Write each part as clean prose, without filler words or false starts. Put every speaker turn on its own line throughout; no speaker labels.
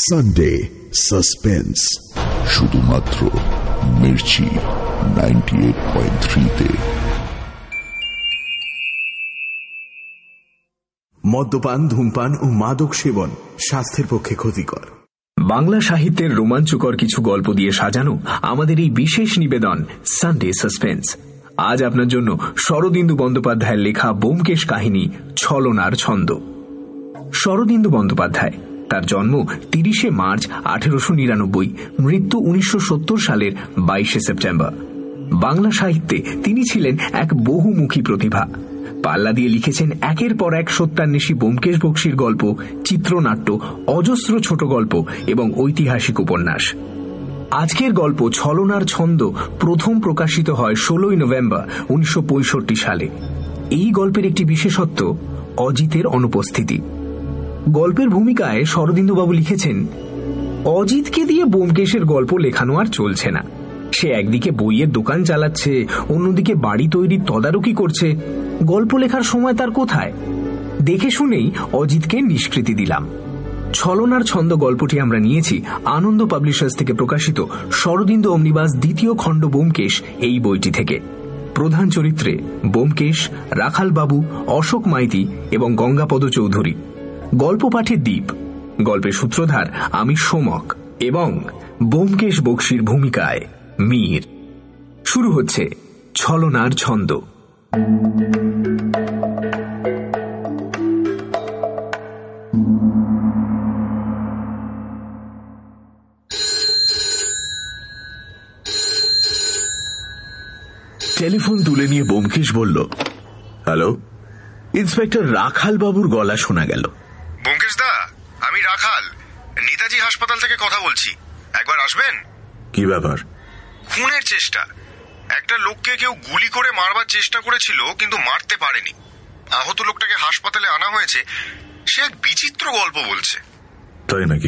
Sunday suspense, শুধুমাত্র মির্চি 98.3-তে।
মদ্যপান, ধূমপান ও মাদক সেবন স্বাস্থ্যের পক্ষে ক্ষতিকর।
বাংলা সাহিত্যের রোমাঞ্চকর কিছু গল্প দিয়ে সাজানো আমাদের এই বিশেষ নিবেদন সানডে সাসপেন্স। আজ আপনার জন্য শরদিন্দু বন্দ্যোপাধ্যায়ের লেখা ব্যোমকেশ কাহিনী ছলনার ছন্দ। শরদিন্দু বন্দ্যোপাধ্যায়, তার জন্ম 30শে মার্চ 1899, মৃত্যু 1970 সালের 22শে সেপ্টেম্বর। বাংলা সাহিত্যে তিনি ছিলেন এক বহুমুখী প্রতিভা। পাল্লা দিয়ে লিখেছেন একের পর এক সত্যান্বেষী ব্যোমকেশ বক্সীর গল্প, চিত্রনাট্য, অজস্র ছোট গল্প এবং ঐতিহাসিক উপন্যাস। আজকের গল্প ছলনার ছন্দ প্রথম প্রকাশিত হয় 16ই নভেম্বর 1965 সালে। এই গল্পের একটি বিশেষত্ব অজিতের অনুপস্থিতি। গল্পের ভূমিকায় শরদিন্দুবাবু লিখেছেন, অজিতকে দিয়ে ব্যোমকেশের গল্প লেখানো আর চলছে না। সে একদিকে বইয়ের দোকান চালাচ্ছে, অন্যদিকে বাড়ি তৈরির তদারকি করছে। গল্প লেখার সময় তার কোথায়? দেখে শুনেই অজিতকে নিষ্কৃতি দিলাম। ছলনার ছন্দ গল্পটি আমরা নিয়েছি আনন্দ পাবলিশার্স থেকে প্রকাশিত শরদিন্দু অমনিবাস দ্বিতীয় খণ্ড ব্যোমকেশ এই বইটি থেকে। প্রধান চরিত্রে ব্যোমকেশ, রাখালবাবু, অশোক মাইতি এবং গঙ্গাপদ চৌধুরী। গল্প পাঠে দ্বীপ, গল্পের সূত্রধার আমি সোমক এবং ব্যোমকেশ বক্সীর ভূমিকায় মীর। শুরু হচ্ছে ছলনার ছন্দ।
টেলিফোন তুলে নিয়ে ব্যোমকেশ বলল, হ্যালো। ইন্সপেক্টর রাখাল বাবুর গলা শোনা গেল।
ব্যোমকেশ দা, আমি রাখাল, নেতাজি হাসপাতাল থেকে কথা বলছি। একবার আসবেন?
কি ব্যাপার?
খুনের চেষ্টা। একটা লোককে কেউ গুলি করে মারবার চেষ্টা করেছিল, কিন্তু মারতে পারেনি। আহত লোকটাকে হাসপাতালে আনা হয়েছে। সে এক বিচিত্র গল্প বলছে।
তাই নাকি?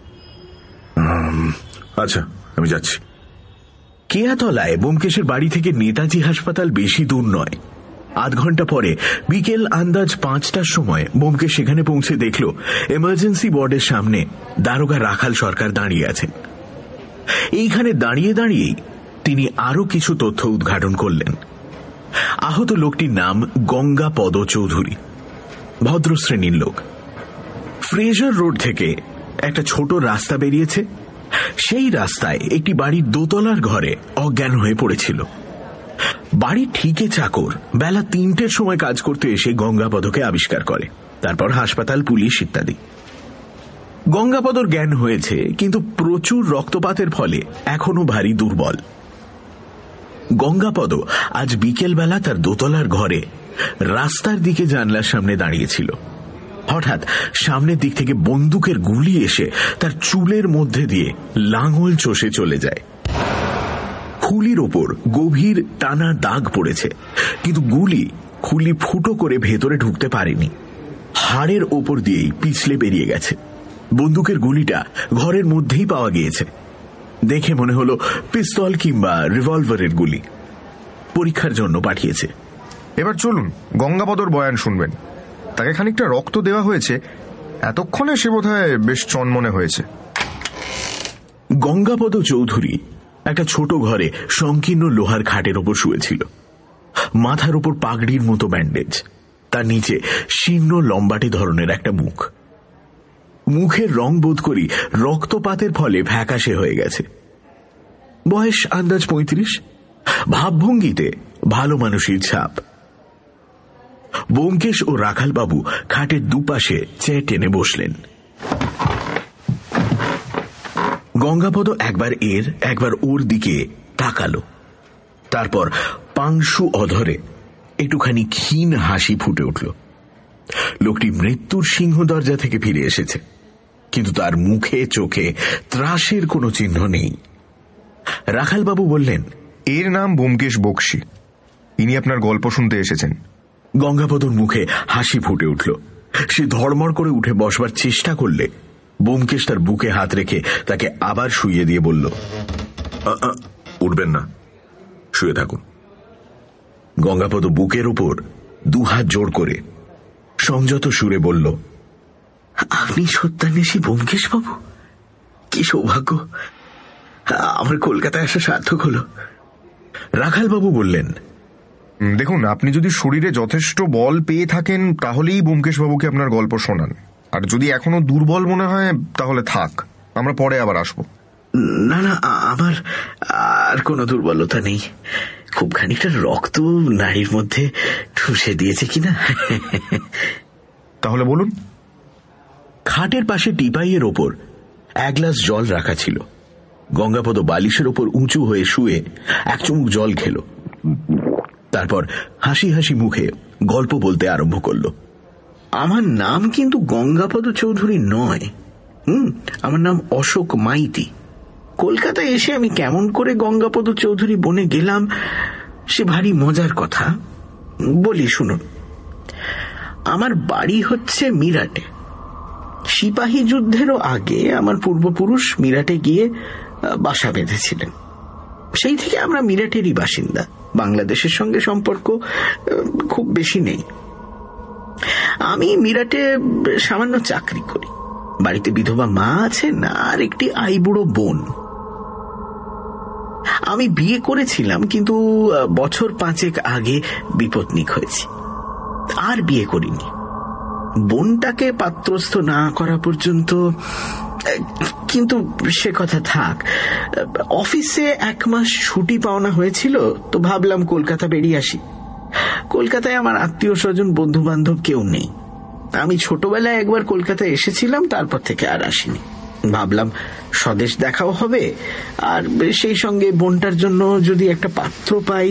আচ্ছা, আমি যাচ্ছি। কেয়াতলায় ব্যোমকেশের বাড়ি থেকে নেতাজি হাসপাতাল বেশি দূর নয়। আধ ঘন্টা পরে বিকেল আন্দাজ 5টার সময় ব্যোমকেশ সেখানে পৌঁছে দেখল এমার্জেন্সি ওয়ার্ডের সামনে দারোগা রাখাল সরকার দাঁড়িয়ে আছেন। এইখানে দাঁড়িয়ে দাঁড়িয়েই তিনি আরো কিছু তথ্য উদ্ঘাটন করলেন। আহত লোকটির নাম গঙ্গাপদ চৌধুরী, ভদ্রশ্রেণীর লোক। ফ্রেজার রোড থেকে একটা ছোট রাস্তা বেরিয়েছে। সেই রাস্তায় একটি বাড়ির দোতলার ঘরে অজ্ঞান হয়ে পড়েছিল। বাড়ির ঠিকে চাকর বেলা 3টের সময় কাজ করতে এসে গঙ্গাপদকে আবিষ্কার করে। তারপর হাসপাতাল, পুলিশ ইত্যাদি। গঙ্গাপদর জ্ঞান হয়েছে, কিন্তু প্রচুর রক্তপাতের ফলে এখনো ভারী দুর্বল। গঙ্গাপদ আজ বিকেলবেলা তার দোতলার ঘরে রাস্তার দিকে জানলার সামনে দাঁড়িয়েছিল। হঠাৎ সামনের দিক থেকে বন্দুকের গুলি এসে তার চুলের মধ্যে দিয়ে লাঙল চষে চলে যায়। খুলির ওপর গভীর টানা দাগ পড়েছে, কিন্তু গুলি খুলি ফুটো করে ভেতরে ঢুকতে পারেনি। হাড়ের ওপর দিয়েই পিছলে বেরিয়ে গেছে। বন্দুকের গুলিটা ঘরের মধ্যেই পাওয়া গিয়েছে। দেখে মনে হলো পিস্তল কিংবা রিভলভারের গুলি। পরীক্ষার জন্য পাঠিয়েছে।
এবার চলুন গঙ্গাপদর বয়ান শুনবেন। তাকে খানিকটা রক্ত দেওয়া হয়েছে। এতক্ষণে সে বোধহয় বেশ চনমনে হয়েছে।
গঙ্গাপদ চৌধুরী একটা ছোট ঘরে সংকীর্ণ লোহার খাটের ওপর শুয়েছিল। মাথার ওপর পাগড়ির মতো ব্যান্ডেজ, তার নিচে শীর্ণ লম্বাটে ধরনের একটা মুখ। মুখের রং বোধ করি রক্তপাতের ফলে ফ্যাকাশে হয়ে গেছে। বয়স আন্দাজ 35। ভাবভঙ্গিতে ভালো মানুষের ছাপ। ব্যোমকেশ ও রাখালবাবু খাটের দুপাশে চেয়ার টেনে বসলেন। গঙ্গাপদ একবার এর একবার ওর দিকে তাকালো। তারপর পাংশু অধরে একটুখানি ক্ষীণ হাসি ফুটে উঠল। লোকটি মৃত্যুর সিংহ দরজা থেকে ফিরে এসেছে, কিন্তু তার মুখে চোখে ত্রাসের কোনো চিহ্ন নেই। রাখালবাবু বললেন,
এর নাম ব্যোমকেশ বক্সী। ইনি আপনার গল্প শুনতে এসেছেন।
গঙ্গাপদর মুখে হাসি ফুটে উঠল। সে ধড়মড় করে উঠে বসবার চেষ্টা করলে ব্যোমকেশ তার বুকে হাত রেখে তাকে আবার শুইয়ে দিয়ে বলল,
উঠবেন না, শুয়ে থাকুন।
গঙ্গাপদ বুকের উপর দুহাত জোড় করে সংযত সুরে বলল, আপনি সত্যান্বেষী ব্যোমকেশ বাবু? কি সৌভাগ্য, আমার কলকাতায় আসা সার্থক হলো। রাখালবাবু বললেন,
দেখুন, আপনি যদি শরীরে যথেষ্ট বল পেয়ে থাকেন তাহলেই ব্যোমকেশবাবুকে আপনার গল্প শোনান, আর যদি এখনো দুর্বল মনে হয় তাহলে থাক, আমরা পরে আবার আসবো।
না না, আমার আর কোনো দুর্বলতা নেই। খুব খানিকটা রক্ত নাড়ির মধ্যে ঠুসে দিয়েছে কিনা।
তাহলে বলুন।
খাটের পাশে টিপাইয়ের ওপর এক গ্লাস জল রাখা ছিল। গঙ্গাপদ বালিশের ওপর উঁচু হয়ে শুয়ে এক চুমুক জল খেল। তারপর হাসি হাসি মুখে গল্প বলতে আরম্ভ করল। আমার নাম কিন্তু গঙ্গাপদ চৌধুরী নয়, আমার নাম অশোক মাইতি। কলকাতায় এসে আমি কেমন করে গঙ্গাপদ চৌধুরী বনে গেলাম সে ভারী মজার কথা, বলি শুনুন। আমার বাড়ি হচ্ছে মিরাটে। সিপাহী যুদ্ধেরও আগে আমার পূর্বপুরুষ মিরাটে গিয়ে বাসা বেঁধেছিলেন। সেই থেকে আমরা মিরাটেরই বাসিন্দা। বাংলাদেশের সঙ্গে সম্পর্ক খুব বেশি নেই। আমি মিরাটে সামান্য চাকরি করি। বাড়িতে বিধবা মা আছেন আর একটি আইবুড়ো বোন। আমি বিয়ে করেছিলাম, কিন্তু বছর 5 আগে বিপত্নিক হয়েছি, আর বিয়ে করিনি। বোনটাকে পাত্রস্থ না করা পর্যন্ত। কিন্তু সে কথা থাক। অফিসে 1 মাস ছুটি পাওনা হয়েছিল, তো ভাবলাম কলকাতা বেরিয়ে আসি। কলকাতায় আমার আত্মীয় স্বজন বন্ধু বান্ধব কেউ নেই। আমি ছোটবেলায় একবার কলকাতায় এসেছিলাম, তারপর থেকে আর আসিনি। ভাবলাম স্বদেশ দেখাও হবে, আর সেই সঙ্গে বোনটার জন্য যদি একটা পাত্র পাই।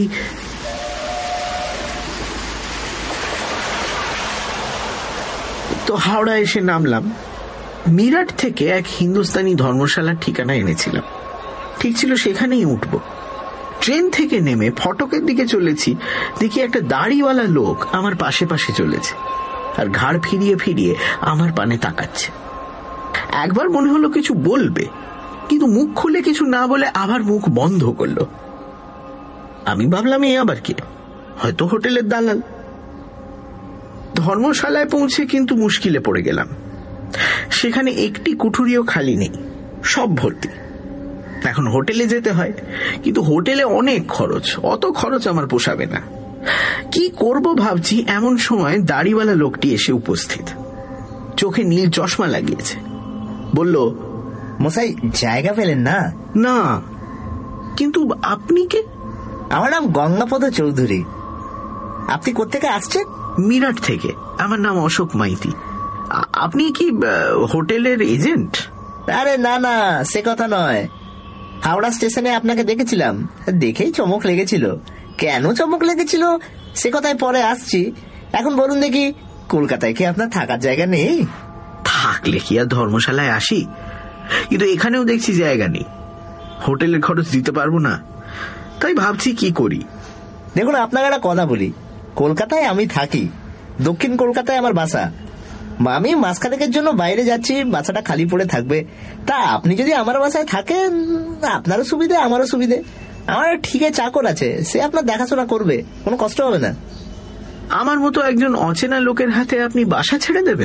তো হাওড়া এসে নামলাম। মিরাট থেকে এক হিন্দুস্তানি ধর্মশালার ঠিকানা এনেছিলাম। ঠিক ছিল সেখানেই উঠব। ট্রেন থেকে নেমে ফটকের দিকে চলেছি, দেখি একটা দাড়িওয়ালা লোক আমার পাশে পাশে চলেছে আর ঘাড় ফিরিয়ে ফিরিয়ে আমার পানে তাকাচ্ছে। একবার মনে হলো কিছু বলবে, কিন্তু মুখ খুলে কিছু না বলে আবার মুখ বন্ধ করলো। আমি ভাবলাম এই আবার কি, হয়তো হোটেলের দালাল। ধর্মশালায় পৌঁছে কিন্তু মুশকিলে পড়ে গেলাম। সেখানে একটি কুঠুরিও খালি নেই, সব ভর্তি। এখন হোটেলে যেতে হয়, কিন্তু হোটেলে অনেক খরচ, অত খরচ আমার পোষাবে না। কি করব ভাবছি, এমন সময় দাড়িওয়ালা লোকটি এসে উপস্থিত। চোখে নীল চশমা লাগিয়েছে। বলল,
মশাই জায়গা পেলেন না?
না। কিন্তু আপনি কে?
আমার নাম গঙ্গাপদ চৌধুরী। আপনি কোত্থেকে আসছেন?
মিরাট থেকে। আমার নাম অশোক মাইতি। আপনি কি হোটেলের এজেন্ট?
আরে না না, সে কথা নয়। হাওড়া স্টেশনে আপনাকে দেখেছিলাম, দেখেই চমক লেগেছিল। কেন চমক লেগেছিল সে কথায় পরে আসছি। এখন বলুন দেখি, কলকাতায় কি আপনার থাকার জায়গা নেই?
থাকলে কি আর ধর্মশালায় আসি? কিন্তু এখানেও দেখছি জায়গা নেই। হোটেলের খরচ দিতে পারবো না, তাই ভাবছি কি করি।
দেখুন, আপনাকে একটা কথা বলি। কলকাতায় আমি থাকি, দক্ষিণ কলকাতায় আমার বাসা। আমি মাসখানেকের জন্য বাইরে যাচ্ছি, বাসাটা খালি পড়ে থাকবে। তা আপনি যদি আমার বাসায় থাকেন, আপনারও সুবিধে আমারও সুবিধে। আমার ঠিক চাকর আছে, সে আপনার দেখাশোনা করবে, কোনো কষ্ট হবে না।
আমার মতো একজন অচেনা লোকের হাতে আপনি বাসা ছেড়ে দেবেন?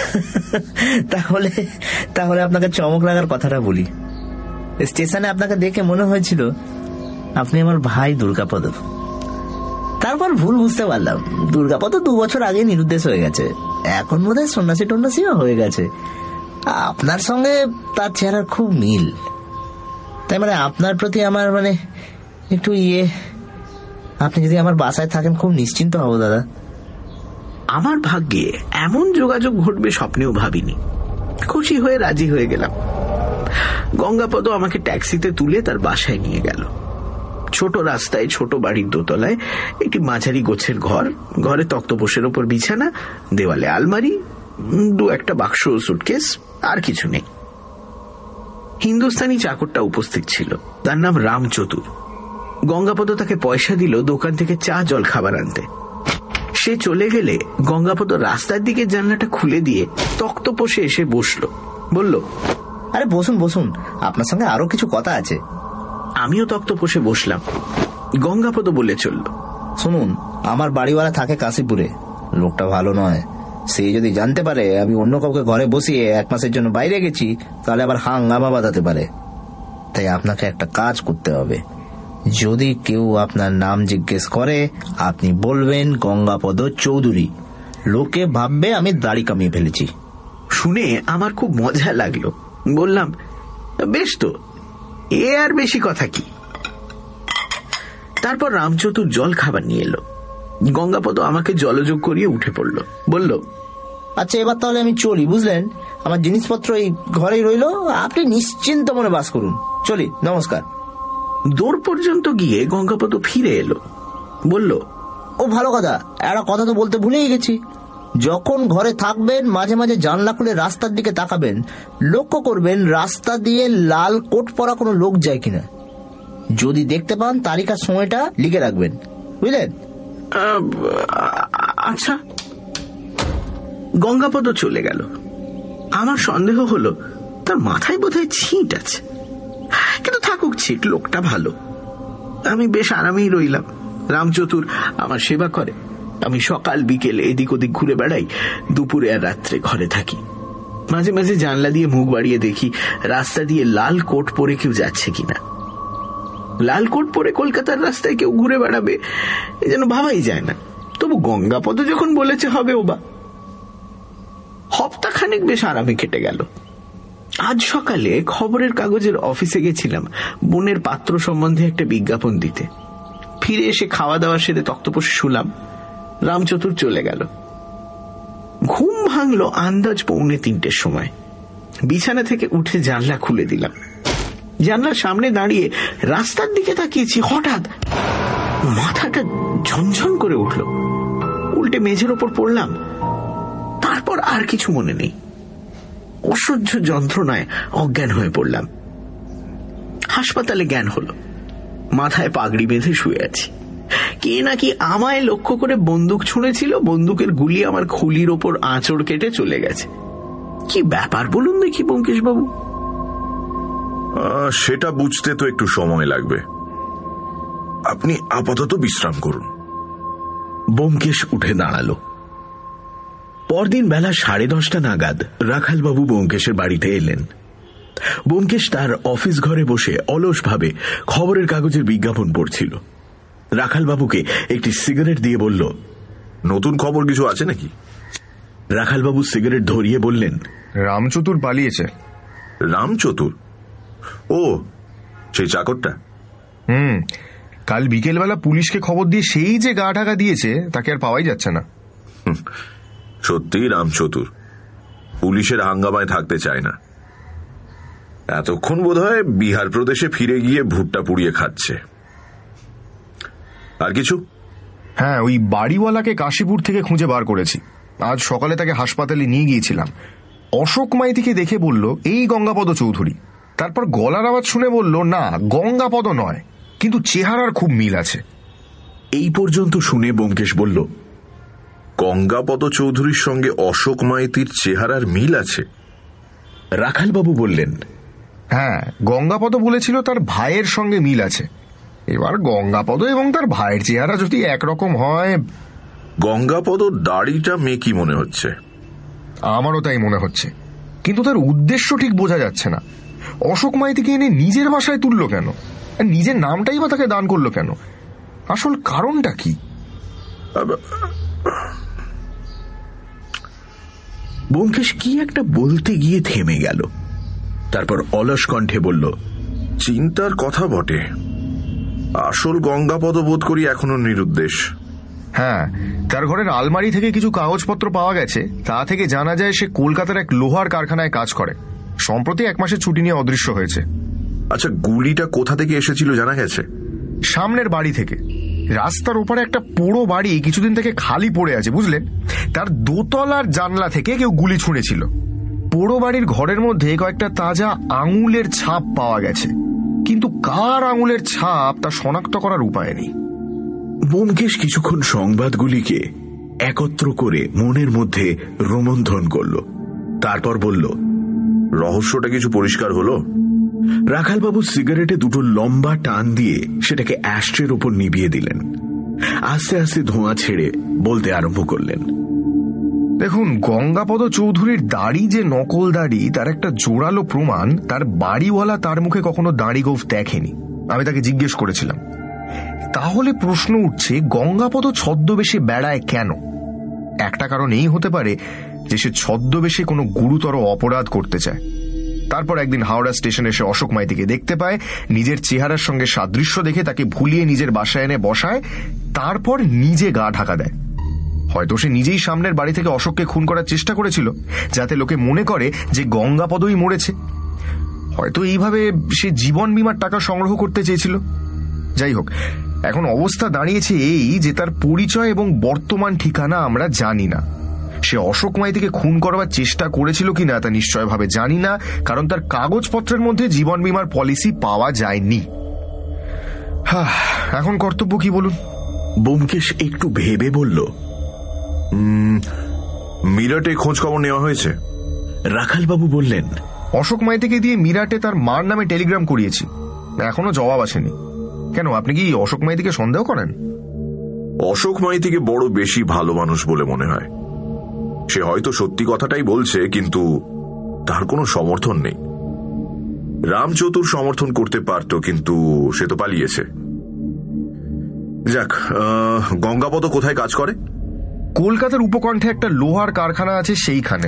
তাহলে আপনাকে চমক লাগার কথাটা বলি। স্টেশনে আপনাকে দেখে মনে হয়েছিল আপনি আমার ভাই দুর্গাপদ। তারপর ভুল বুঝতে পারলাম, দুর্গাপদ 2 বছর আগে নিরুদ্দেশ হয়ে গেছে। এখন বোধহয় সন্ন্যাসী টন্যাসীও হয়ে গেছে। আপনার সঙ্গে তার চেহারার খুব মিল, তাই আপনার প্রতি আমার একটু আপনি যদি আমার বাসায় থাকেন খুব নিশ্চিন্ত হব দাদা।
আমার ভাগ্যে এমন যোগাযোগ ঘটবে স্বপ্নেও ভাবিনি। খুশি হয়ে রাজি হয়ে গেলাম। গঙ্গাপদ আমাকে ট্যাক্সিতে তুলে তার বাসায় নিয়ে গেল। ছোট রাস্তায়, ছোট বাড়ির দোতলায় একটি মাঝারি গোছের ঘর। ঘরে তক্তপোষের ওপর বিছানা, দেওয়ালে আলমারি, 2-1টা বাক্স, সুটকেস, আর কিছু নেই। হিন্দুস্তানি চাকরটা উপস্থিত ছিল, তার নাম রামচতুর। গঙ্গাপদ তাকে পয়সা দিল দোকান থেকে চা জল খাবার আনতে। সে চলে গেলে গঙ্গাপদ রাস্তার দিকে জানলাটা খুলে দিয়ে তক্তপোষে এসে বসলো। বলল,
আরে বসুন বসুন, আপনার সঙ্গে আরো কিছু কথা আছে।
আমিও তক্তপোষে বসলাম। গঙ্গাপদ বলে চলল,
শুনুন, আমার বাড়িওয়ালা থাকে কাশীপুরে। লোকটা ভালো নয়, সে যদি জানতে পারে আমি অন্য কাউকে ঘরে বসিয়ে 1 মাসের জন্য বাইরে গেছি, তাহলে আবার হাঙ্গামা বাঁধাতে পারে। তাই আপনাকে একটা কাজ করতে হবে। যদি কেউ আপনার নাম জিজ্ঞেস করে, আপনি বলবেন গঙ্গাপদ চৌধুরী। লোকে ভাববে আমি দাড়ি কামিয়ে ফেলেছি।
শুনে আমার খুব মজা লাগলো। বললাম, বেশ তো, এ আর বেশি কথা কি। তারপর রামচতুর জল খাবার নিয়ে এলো। গঙ্গাপদ আমাকে জলযোগ করিয়ে উঠে পড়ল। বলল,
আচ্ছা এবার তাহলে আমি চলি, বুঝলেন? আমার জিনিসপত্র এই ঘরেই রইল, আপনি নিশ্চিন্ত মনে বাস করুন। চলি, নমস্কার।
দূর পর্যন্ত গিয়ে গঙ্গাপদ ফিরে এলো। বলল,
ও ভালো কথা, একটা কথা তো বলতে ভুলেই গেছি। যখন ঘরে থাকবেন মাঝে মাঝে জানলা খুলে রাস্তার দিকে তাকাবেন, লক্ষ্য করবেন রাস্তা দিয়ে লাল কোট পরা কোনো লোক যায় কিনা। যদি দেখতে পান তারিখ আর সময়টা লিখে রাখবেন, বুঝলেন?
আচ্ছা। গঙ্গাপদ চলে গেল। আমার সন্দেহ হলো তার মাথায় বোধহয় ছিট আছে, কিন্তু থাকুক ছিট, লোকটা ভালো। আমি বেশ আরামেই রইলাম। রামচতুর আমার সেবা করে, আমি সকাল বিকেল এদিক ওদিক ঘুরে বেড়াই, দুপুরে আর রাত্রে ঘরে থাকি। মাঝে মাঝে জানলা দিয়ে মুখ বাড়িয়ে দেখি রাস্তা দিয়ে লাল কোট পরে কেউ যাচ্ছে কিনা। লাল কোট পরে কলকাতার রাস্তায় কেউ ঘুরে বেড়াবে এ যেন ভাবাই যায় না। তবু গঙ্গাপদ যখন বলেছে হবে ও বা। সপ্তাহখানেক বেশ আরামে কেটে গেল। আজ সকালে খবরের কাগজের অফিসে গেছিলাম বোনের পাত্র সম্বন্ধে একটা বিজ্ঞাপন দিতে। ফিরে এসে খাওয়া দাওয়া সেরে তক্তপোষে শুলাম। রামচতুর চলে গেল। ঘুম ভাঙল আন্দাজ 2:45 সময়। বিছানা থেকে উঠে জানলা খুলে দিলাম। জানলার সামনে দাঁড়িয়ে রাস্তার দিকে তাকিয়েছি। হঠাৎ মাথাটা ঝনঝন করে উঠল। উল্টে মেঝের ওপর পড়লাম। তারপর আর কিছু মনে নেই। অসহ্য যন্ত্রণায় অজ্ঞান হয়ে পড়লাম। হাসপাতালে জ্ঞান হলো। মাথায় পাগড়ি বেঁধে শুয়ে আছি। কে নাকি আমায় লক্ষ্য করে বন্দুক ছুঁড়েছিল। বন্দুকের গুলি আমার খুলির ওপর আঁচড় কেটে চলে গেছে। কি ব্যাপার বলুন দেখি ব্যোমকেশ বাবু?
সেটা বুঝতে তো একটু সময় লাগবে। আপনি আপাতত বিশ্রাম করুন।
ব্যোমকেশ উঠে দাঁড়ালো। পরদিন বেলা 10:30 নাগাদ রাখালবাবু ব্যোমকেশের বাড়িতে এলেন। ব্যোমকেশ তার অফিস ঘরে বসে অলসভাবে খবরের কাগজের বিজ্ঞাপন পড়ছিল। রাখালবাবুকে একটি সিগারেট দিয়ে বলল,
নতুন খবর কিছু আছে নাকি?
রাখালবাবু সিগারেট ধরিয়ে বললেন,
রামচতুর পালিয়েছে।
রামচতুর? ও, সেই চাকরটা?
কাল বিকেলবেলা পুলিশকে খবর দিয়ে সেই যে গা ঢাকা দিয়েছে, তাকে আর পাওয়াই যাচ্ছে না।
সত্যি রামচতুর পুলিশের হাঙ্গামায় থাকতে চায় না। এতক্ষণ বোধহয় বিহার প্রদেশে ফিরে গিয়ে ভুট্টা পুড়িয়ে খাচ্ছে। আর কিছু?
হ্যাঁ, ওই বাড়িওয়ালাকে কাশীপুর থেকে খুঁজে বার করেছি। আজ সকালে তাকে হাসপাতালে নিয়ে গিয়েছিলাম। অশোক মাইতিকে দেখে বলল এই গঙ্গাপদ চৌধুরী। তারপর গলার আওয়াজ শুনে বলল না, গঙ্গাপদ নয়, কিন্তু চেহারার খুব মিল আছে।
এই পর্যন্ত শুনে ব্যোমকেশ বলল,
গঙ্গাপদ চৌধুরীর সঙ্গে অশোক মাইতির চেহারার মিল আছে?
রাখালবাবু বললেন,
হ্যাঁ, গঙ্গাপদ বলেছিল তার ভাইয়ের সঙ্গে মিল আছে। এবার গঙ্গাপদ এবং তার ভাইয়ের চেহারা যদি একরকম হয়।
গঙ্গাপদ দাড়িটা মেকি মনে হচ্ছে।
আমারও তাই মনে হচ্ছে, কিন্তু তার উদ্দেশ্য ঠিক বোঝা যাচ্ছে না। অশোক মাইতিকে এনে নিজের বাসায় তুলল কেন? নিজের নামটাই বা তাকে দান করলো কেন? আসল কারণটা কি?
ব্যোমকেশ কি একটা বলতে গিয়ে থেমে গেল। তারপর অলস কণ্ঠে বলল,
চিন্তার কথা বটে। আসল গঙ্গাপদ বোধ করি এখনো নিরুদ্দেশ।
হ্যাঁ, তার ঘরের আলমারি থেকে কিছু কাগজপত্র পাওয়া গেছে। তা থেকে জানা যায় সে কলকাতার এক লোহার কারখানায় কাজ করে। সম্প্রতি 1 মাসের ছুটি নিয়ে অদৃশ্য হয়েছে।
আচ্ছা, গুলিটা কোথা থেকে এসেছিল জানা গেছে?
সামনের বাড়ি থেকে। রাস্তার ওপারে একটা পোড়ো বাড়ি কিছুদিন থেকে খালি পড়ে আছে, বুঝলেন? তার দোতলার জানলা থেকে কেউ গুলি ছুঁড়েছিল। পোড়ো বাড়ির ঘরের মধ্যে কয়েকটা তাজা আঙুলের ছাপ পাওয়া গেছে, কিন্তু কার আঙুলের ছাপ তা শনাক্ত করার উপায় নেই।
ব্যোমকেশ কিছুক্ষণ সংবাদগুলিকে একত্র করে মনের মধ্যে রোমন্থন করল। তারপর বলল,
রহস্যটা কিছু পরিষ্কার হলো?
রাখালবাবু সিগারেটে 2 লম্বা টান দিয়ে সেটাকে অ্যাশট্রের ওপর নিভিয়ে দিলেন। আস্তে আস্তে ধোঁয়া ছেড়ে বলতে আরম্ভ করলেন,
দেখুন, গঙ্গাপদ চৌধুরীর দাড়ি যে নকল দাড়ি তার একটা জোরালো প্রমাণ তার বাড়িওয়ালা তার মুখে কখনো দাড়ি গোঁফ দেখেনি। আমি তাকে জিজ্ঞেস করেছিলাম। তাহলে প্রশ্ন উঠছে, গঙ্গাপদ ছদ্মবেশে বেড়ায় কেন? একটা কারণ এই হতে পারে যে সে ছদ্মবেশে কোনো গুরুতর অপরাধ করতে চায়। তারপর একদিন হাওড়া স্টেশনে এসে অশোক মাইতিকে দেখতে পায়, নিজের চেহারার সঙ্গে সাদৃশ্য দেখে তাকে ভুলিয়ে নিজের বাসায় এনে বসায়, তারপর নিজে গা ঢাকা দেয়। হয়তো সে নিজেই সামনের বাড়ি থেকে অশোককে খুন করার চেষ্টা করেছিল, যাতে লোকে মনে করে যে গঙ্গাপদই মরেছে। হয়তো এইভাবে সে জীবন বীমার টাকা সংগ্রহ করতে চেয়েছিল। যাই হোক, এখন অবস্থা দাঁড়িয়েছে এই যে তার পরিচয় এবং বর্তমান ঠিকানা আমরা জানি না। সে অশোক মাইতিকে খুন করবার চেষ্টা করেছিল কিনা তা নিশ্চয়ভাবে জানি না, কারণ তার কাগজপত্রের মধ্যে জীবন বীমার পলিসি পাওয়া যায়নি। এখন কর্তব্য কি বলুন?
ব্যোমকেশ একটু ভেবে বলল,
মিরাটে খোঁজ খবর নেওয়া হয়েছে?
রাখালবাবু বললেন,
অশোক মাইতিকে দিয়ে মিরাটে তার মার নামে টেলিগ্রাম করিয়েছি, এখনো জবাব আসেনি। কেন, আপনি কি অশোক মাইতিকে সন্দেহ করেন?
অশোক মাইতিকে বড় বেশি ভালো মানুষ বলে মনে হয়। সে হয়তো সত্যি কথাটাই বলছে, কিন্তু তার কোনো সমর্থন নেই। রামচতুর সমর্থন করতে পারত, কিন্তু সে তো পালিয়েছে। যাক, গঙ্গাপদ কোথায় কাজ করে?
কলকাতার উপকণ্ঠে একটা লোহার কারখানা আছে, সেইখানে।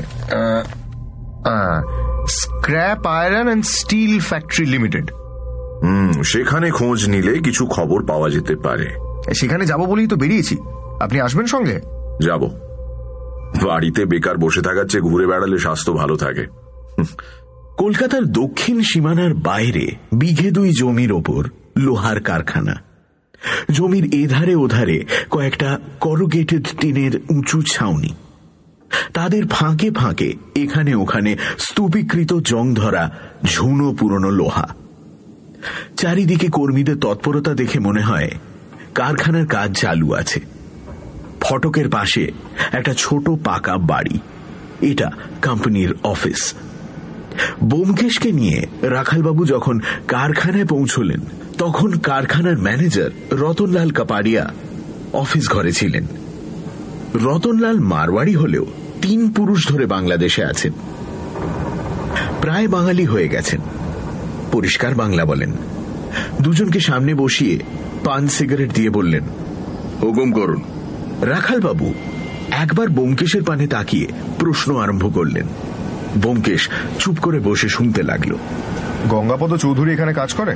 Scrap iron and steel factory limited.
সেখানে খোঁজ নিলে কিছু খবর পাওয়া যেতে পারে।
সেখানে যাব বলেই তো বেরিয়েছি। আপনি আসবেন সঙ্গে?
যাব। বাড়িতে বেকার বসে থাকার চেয়ে ঘুরে বেড়ালে স্বাস্থ্য ভালো থাকে।
কলকাতার দক্ষিণ সীমানার বাইরে বিঘে 2 জমির ওপর লোহার কারখানা। জমির এধারে ওধারে কয়েকটা করুগেটেড টিনের উঁচু ছাউনি। তাদের ফাঁকে ফাঁকে এখানে ওখানে স্তূপীকৃত জং ধরা ঝুনো পুরনো লোহা। চারিদিকে কর্মীদের তৎপরতা দেখে মনে হয় কারখানার কাজ চালু আছে। ফটকের পাশে একটা ছোট পাকা বাড়ি, এটা কোম্পানির অফিস। ব্যোমকেশকে নিয়ে রাখালবাবু যখন কারখানায় পৌঁছলেন, তখন কারখানার ম্যানেজার রতনলাল কাপাড়িয়া অফিস ঘরে ছিলেন। রতনলাল মারওয়াড়ি হলেও 3 পুরুষ ধরে বাংলাদেশে আছেন। প্রায় বাঙালি হয়ে গেছেন, পরিষ্কার বাংলা বলেন। দুজনকে সামনে বসিয়ে পান সিগারেট দিয়ে বললেন, হুকুম করুন। রাখালবাবু একবার ব্যোমকেশের পানে তাকিয়ে প্রশ্ন আরম্ভ করলেন। ব্যোমকেশ চুপ করে বসে শুনতে লাগলো।
গঙ্গাপদ চৌধুরী এখানে কাজ করে?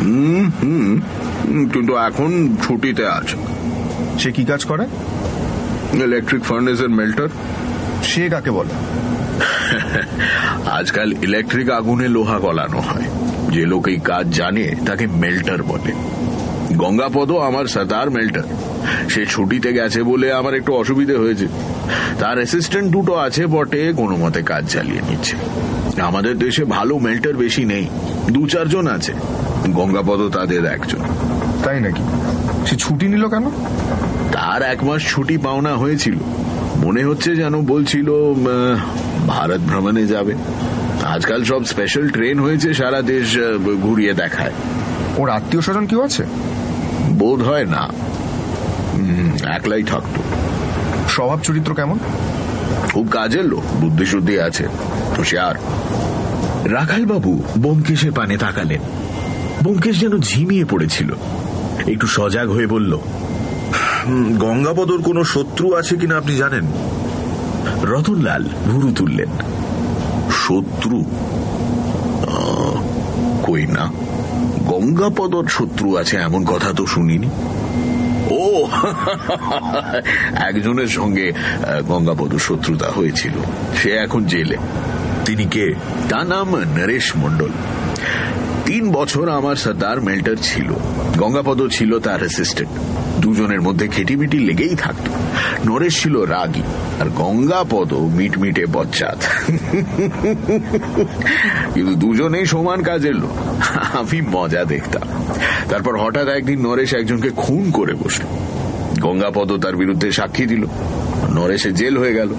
কিন্তু এখন ছুটিতে আছে।
সে কি কাজ করে?
Electric ফার্নেসের melter.
সে কাকে বলে?
আজকাল ইলেকট্রিক আগুনে লোহা গলানো হয়। যে লোক এই কাজ জানে তাকে মেল্টার বলে। গঙ্গাপদ আমার সর্দার মেল্টার। সে ছুটিতে গেছে বলে আমার একটু অসুবিধে হয়েছে। তার অ্যাসিস্ট্যান্ট 2 আছে বটে, কোনো মতে কাজ চালিয়ে নিচ্ছে। আমাদের দেশে ভালো মেল্টার বেশি নেই, 2-4 জন আছে। গঙ্গাপদ তাদের একজন।
তাই নাকি? সে ছুটি নিল কেন?
তার 1 মাস ছুটি পাওনা হয়েছিল। মনে হচ্ছে যেন বলছিল ভারত ভ্রমণে যাবে। আজকাল সব স্পেশাল ট্রেন হয়েছে, সারা দেশ ঘুরিয়ে দেখায়।
ওর আত্মীয় স্বজন কেউ আছে?
বোধ হয় না, একলাই থাকতো।
স্বভাব চরিত্র কেমন?
খুব কাজের লোক, বুদ্ধি শুদ্ধি আছে, হুঁশিয়ার। রাখালবাবু ব্যোমকেশের পানে তাকালেন। ব্যোমকেশ যেন ঝিমিয়ে পড়েছিল। একটু সজাগ হয়ে বলল,
গঙ্গাপদর কোনো শত্রু আছে কিনা আপনি জানেন?
রতনলাল ভুরু তুললেন। শত্রু? কই না, গঙ্গাপদর শত্রু আছে এমন কথা তো শুনিনি। ও, একজনের সঙ্গে গঙ্গাপদ শত্রুতা হয়েছিল, সে এখন জেলে।
তিনি কে?
তার নাম নরেশ মণ্ডল। 3 বছর আমার সর্দার মেল্টার ছিল। গঙ্গাপদ ছিল তার অ্যাসিস্ট্যান্ট। দুজনের মধ্যে খেটিমিটি লেগেই থাকত। নরেশ ছিল রাগী আর গঙ্গাপদ মিটমিটে বচ্চাত। কিন্তু দুজনেই সমান কাজের লোক। আমি মজা দেখতাম। তারপর হঠাৎ একদিন নরেশ একজনকে খুন করে বসল। গঙ্গাপদ তার বিরুদ্ধে সাক্ষী দিল। নরেশে জেল হয়ে গেল।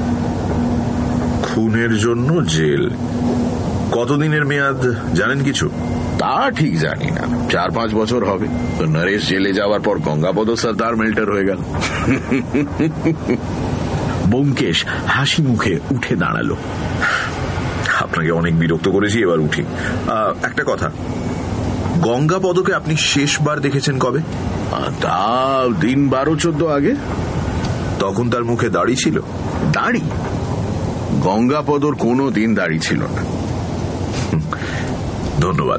খুনের জন্য জেল? কতদিনের মেয়াদ জানেন কিছু?
তা ঠিক জানি না, 4-5 বছর হবে। তো নরেশ জেলে যাওয়ার পর গঙ্গাপদ সর্দার মেল্টার হয়ে গেল। ব্যোমকেশ হাসি মুখে উঠে দাঁড়ালো।
আপনাকে অনেক বিরক্ত করেছি, এবার উঠি। একটা কথা, গঙ্গাপদকে আপনি শেষবার দেখেছেন কবে?
তা দিন 12-14 আগে।
তখন তার মুখে দাড়ি ছিল?
দাড়ি? গঙ্গাপদর কোনো দিন দাড়ি ছিল না।
ধন্যবাদ।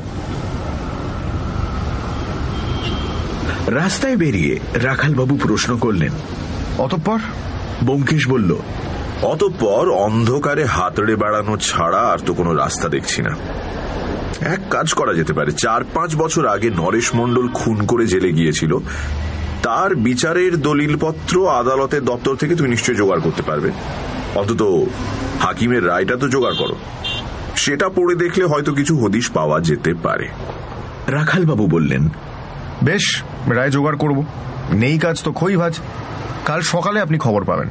রাস্তায় বেরিয়ে রাখালবাবু প্রশ্ন করলেন,
অতঃপর?
ব্যোমকেশ বলল,
অতঃপর অন্ধকারে হাতড়ে বেড়ানো ছাড়া আর তো কোনো রাস্তা দেখছি না। এক কাজ করা যেতে পারে, 4-5 বছর আগে নরেশ মণ্ডল খুন করে জেলে গিয়েছিল, তার বিচারের দলিলপত্র আদালতের দপ্তর থেকে তুমি নিশ্চয়ই জোগাড় করতে পারবে। অন্তত হাকিমের রায়টা তো জোগাড় করো, সেটা পড়ে দেখলে হয়তো কিছু হদিশ পাওয়া যেতে পারে।
রাখালবাবু বললেন,
বেশ, রায় জোগাড় করব। নেই কাজ তো খই ভাজ। কাল সকালে আপনি খবর পাবেন।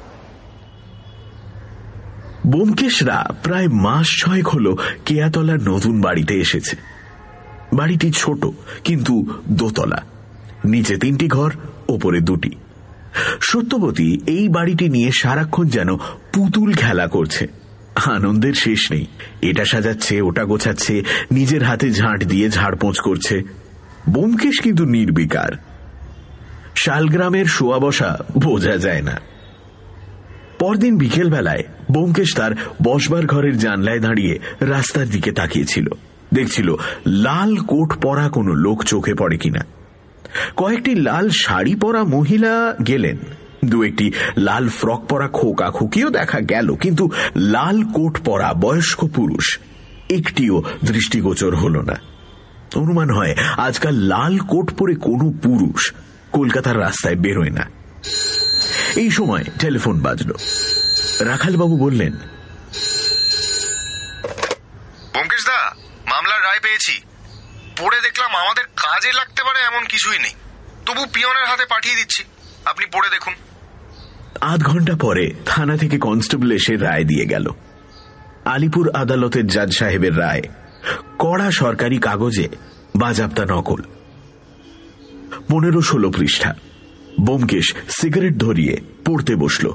ব্যোমকেশরা প্রায় মাস 6 হল কেয়াতলার নতুন বাড়িতে এসেছে। বাড়িটি ছোট, কিন্তু দোতলা, নিচে 3টি ঘর, ওপরে 2টি। সত্যবতী এই বাড়িটি নিয়ে সারাক্ষণ যেন পুতুল খেলা করছে। আনন্দের শেষ নেই। এটা সাজাচ্ছে, ওটা গোছাচ্ছে, নিজের হাতে ঝাঁট দিয়ে ঝাড়পোঁছ করছে। ব্যোমকেশ কিন্তু নির্বিকার। শালগ্রামের শোয়া বসা বোঝা যায় না। পরদিন বিকেলবেলায় ব্যোমকেশ তার বসবার ঘরের জানলায় দাঁড়িয়ে রাস্তার দিকে তাকিয়েছিল। দেখছিল লাল কোট পরা কোনো লোক চোখে পড়ে কিনা। কয়েকটি লাল শাড়ি পরা মহিলা গেলেন, 2-1টি লাল ফ্রক পরা খোকা খুকিও দেখা গেল, কিন্তু লাল কোট পরা বয়স্ক পুরুষ একটিও দৃষ্টিগোচর হল না। অনুমান হয় আজকাল লাল কোট পরে কোনো পুরুষ কলকাতার রাস্তায় বেরোয় না। এই সময় টেলিফোন বাজল। রাখালবাবু বললেন,
ব্যোমকেশ দা, মামলার রায় পেয়েছি। পড়ে দেখলাম আমাদের কাজে লাগতে পারে এমন কিছুই নেই, তবু পিয়নের হাতে পাঠিয়ে দিচ্ছি, আপনি পড়ে দেখুন।
আধ ঘন্টা পরে থানা থেকে কনস্টেবল এসে রায় দিয়ে গেল। আলিপুর আদালতের জাজ সাহেবের রায়, কড়া সরকারি কাগজে, বাজাপ্তা নকল। 15-16 পৃষ্ঠা। ব্যোমকেশ সিগারেট ধরিয়ে পড়তে বসল।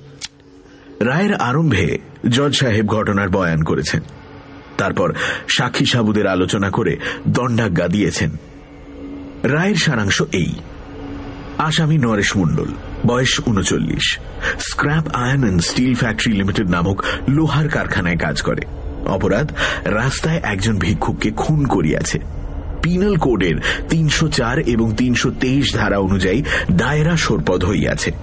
রায়ের আরম্ভে জজ সাহেব ঘটনার বয়ান করেছেন। তারপর সাক্ষী সাবুদের আলোচনা করে দণ্ডাজ্ঞা দিয়েছেন। রায়ের সারাংশ এই: আসামি নরেশ মণ্ডল, বয়স 39, scrap iron and steel factory limited নামক লোহার কারখানায় কাজ করে। অপরাধ, রাস্তায় একজন ভিক্ষুককে খুন করিয়াছে। পিনাল কোডের 304 এবং 323 ধারা অনুযায়ী দায়রা সোরপদ হইয়াছে।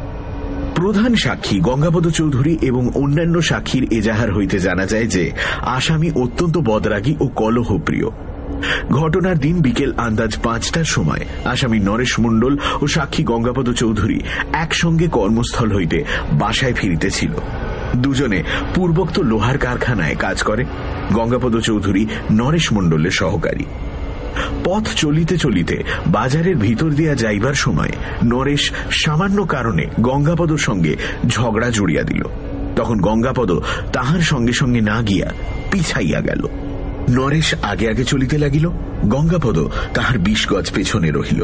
প্রধান সাক্ষী গঙ্গাপদ চৌধুরী এবং অন্যান্য সাক্ষীর এজাহার হইতে জানা যায় যে আসামি অত্যন্ত বদরাগী ও কলহপ্রিয়। ঘটনার দিন বিকেল আন্দাজ 5টার সময় আসামি নরেশ মণ্ডল ও সাক্ষী গঙ্গাপদ চৌধুরী একসঙ্গে কর্মস্থল হইতে বাসায় ফিরিতেছিল। দুজনে পূর্বোক্ত লোহার কারখানায় কাজ করে। গঙ্গাপদ চৌধুরী নরেশ মণ্ডলের সহকারী। পথ চলিতে চলিতে বাজারের ভিতর দিয়া যাইবার সময় নরেশ সামান্য কারণে গঙ্গাপদর সঙ্গে ঝগড়া জড়িয়া দিল। তখন গঙ্গাপদ তাহার সঙ্গে সঙ্গে না গিয়া পিছাইয়া গেল। নরেশ আগে আগে চলিতে লাগিল, গঙ্গাপদ তাহার 20 গজ পেছনে রহিল।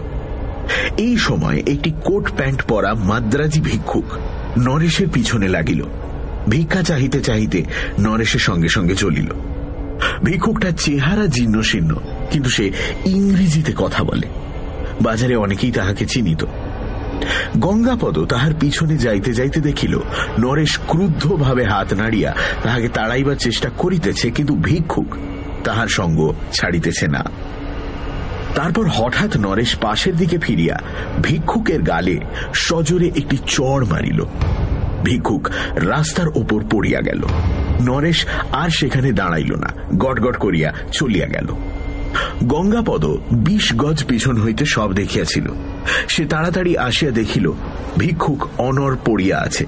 এই সময় একটি কোট প্যান্ট পরা মাদ্রাজি ভিক্ষুক নরেশের পিছনে লাগিল। ভিক্ষা চাহিতে চাহিতে নরেশের সঙ্গে সঙ্গে চলিল। ভিক্ষুকটার চেহারা জীর্ণ শীর্ণ, কিন্তু সে ইংরেজিতে কথা বলে। বাজারে অনেকেই তাহাকে চিনিত। গঙ্গাপদ তাহার পিছনে যাইতে যাইতে দেখিল নরেশ ক্রুদ্ধভাবে হাত নাড়িয়া তাহাকে তাড়াইবার চেষ্টা করিতেছে, কিন্তু ভিক্ষুক তাহার সঙ্গ ছাড়িতেছে না। তারপর হঠাৎ নরেশ পাশের দিকে ফিরিয়া ভিক্ষুকের গালে সজোরে একটি চড় মারিল। ভিক্ষুক রাস্তার ওপর পড়িয়া গেল। নরেশ আর সেখানে দাঁড়াইল না, গটগট করিয়া চলিয়া গেল। গঙ্গাপদ 20 গজ পিছন হইতে সব দেখিয়াছিল। সে তাড়াতাড়ি আসিয়া দেখিল ভিক্ষুক অনড় পড়িয়া আছে।